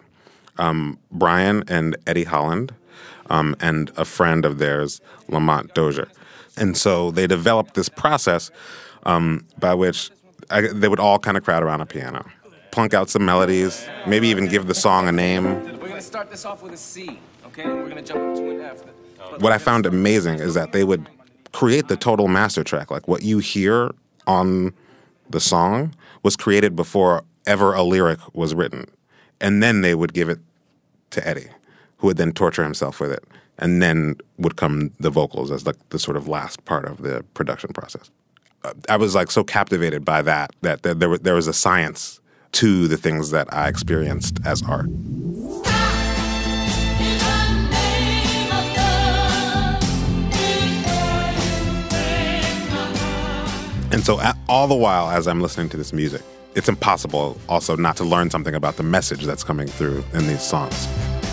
Speaker 14: Brian and Eddie Holland, and a friend of theirs, Lamont Dozier. And so they developed this process by which they would all kind of crowd around a piano, plunk out some melodies, maybe even give the song a name.
Speaker 15: We're going to start this off with a C, okay? We're going to jump to it after.
Speaker 14: What I found amazing is that they would create the total master track. Like what you hear on the song was created before ever a lyric was written. And then they would give it to Eddie, who would then torture himself with it. And then would come the vocals as like the sort of last part of the production process. I was like so captivated by that there was a science to the things that I experienced as art. And so all the while as I'm listening to this music, it's impossible also not to learn something about the message that's coming through in these songs.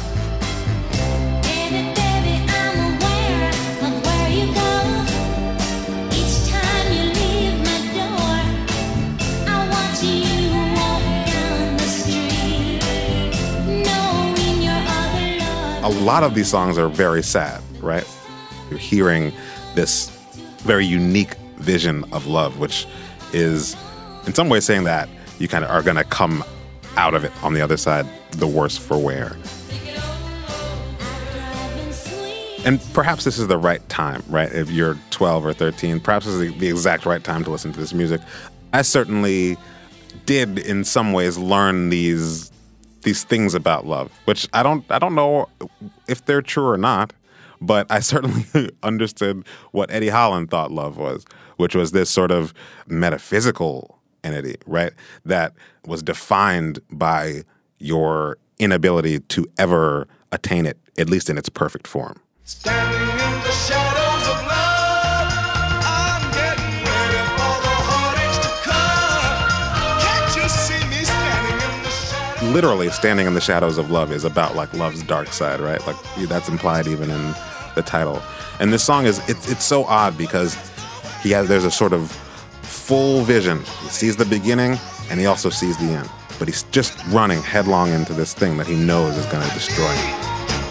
Speaker 14: A lot of these songs are very sad, right? You're hearing this very unique vision of love, which is in some ways saying that you kind of are going to come out of it on the other side the worse for wear. And perhaps this is the right time, right? If you're 12 or 13, perhaps this is the exact right time to listen to this music. I certainly did, in some ways, learn these things about love, which I don't know if they're true or not, but I certainly understood what Eddie Holland thought love was, which was this sort of metaphysical entity, right? That was defined by your inability to ever attain it, at least in its perfect form.
Speaker 16: Standing in the shadows of love, I'm getting ready for the heartaches to come. Can't you see me standing in the shadows?
Speaker 14: Literally, standing in the shadows of love is about like love's dark side, right? Like that's implied even in the title. And this song it's so odd because there's a sort of full vision. He sees the beginning and he also sees the end. But he's just running headlong into this thing that he knows is going to destroy him.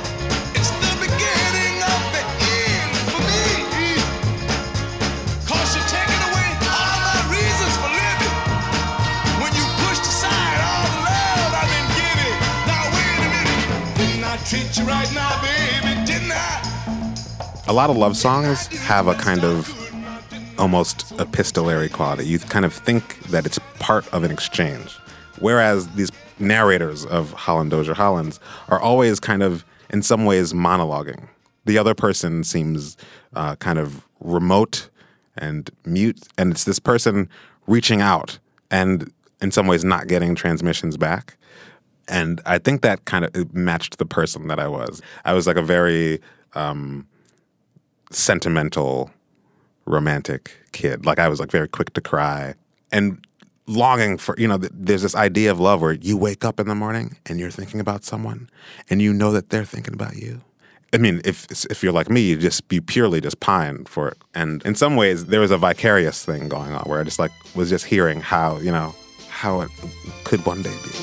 Speaker 16: Treat you right now, baby, didn't I?
Speaker 14: A lot of love songs have a kind of almost epistolary quality. You kind of think that it's part of an exchange. Whereas these narrators of Holland Dozier Holland's are always kind of, in some ways, monologuing. The other person seems kind of remote and mute, and it's this person reaching out and, in some ways, not getting transmissions back. And I think that kind of matched the person that I was. I was like a very sentimental, romantic kid. Like I was like very quick to cry and longing for, there's this idea of love where you wake up in the morning and you're thinking about someone and you know that they're thinking about you. I mean, if you're like me, you purely just pine for it. And in some ways, there was a vicarious thing going on where I just was just hearing how it could one day be.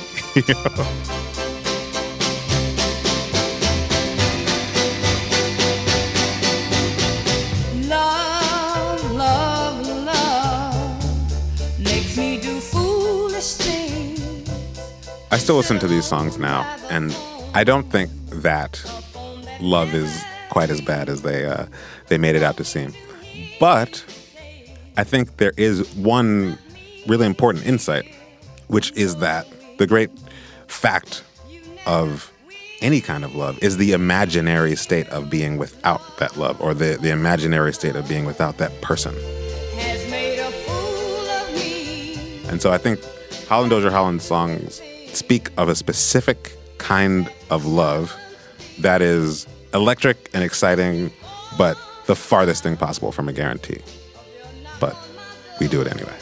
Speaker 16: Love, love, love makes me do foolish things.
Speaker 14: I still listen to these songs now, and I don't think that love is quite as bad as they made it out to seem. But I think there is one really important insight, which is that the great fact of any kind of love is the imaginary state of being without that love, or the imaginary state of being without that person.
Speaker 16: Has made a fool of me.
Speaker 14: And so I think Holland Dozier Holland's songs speak of a specific kind of love that is electric and exciting, but the farthest thing possible from a guarantee. But we do it anyway.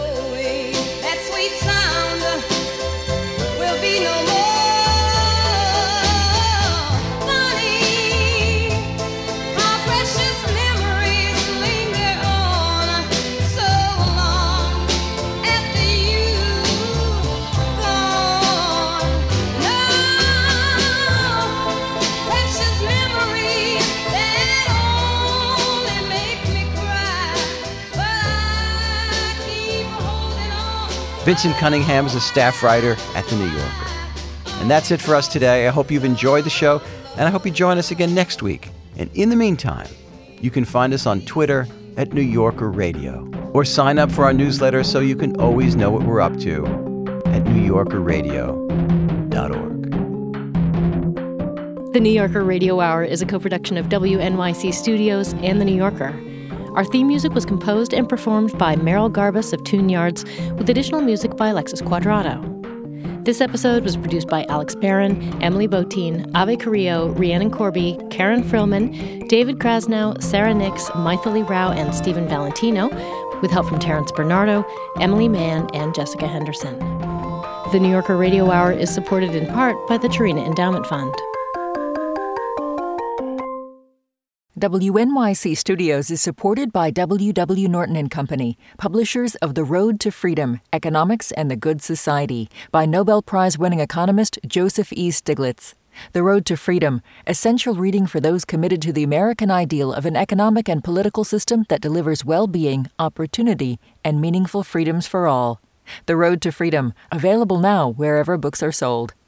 Speaker 6: Vincent Cunningham is a staff writer at The New Yorker. And that's it for us today. I hope you've enjoyed the show, and I hope you join us again next week. And in the meantime, you can find us on Twitter at New Yorker Radio, or sign up for our newsletter so you can always know what we're up to at newyorkerradio.org.
Speaker 7: The New Yorker Radio Hour is a co-production of WNYC Studios and The New Yorker. Our theme music was composed and performed by Merrill Garbus of Tune Yards, with additional music by Alexis Quadrado. This episode was produced by Alex Barron, Emily Botein, Ave Carrillo, Rhiannon Corby, Karen Frillman, David Krasnow, Sarah Nix, Maithili Rao, and Stephen Valentino, with help from Terrence Bernardo, Emily Mann, and Jessica Henderson. The New Yorker Radio Hour is supported in part by the Tarina Endowment Fund.
Speaker 2: WNYC Studios is supported by W.W. Norton & Company, publishers of The Road to Freedom, Economics and the Good Society, by Nobel Prize-winning economist Joseph E. Stiglitz. The Road to Freedom, essential reading for those committed to the American ideal of an economic and political system that delivers well-being, opportunity, and meaningful freedoms for all. The Road to Freedom, available now wherever books are sold.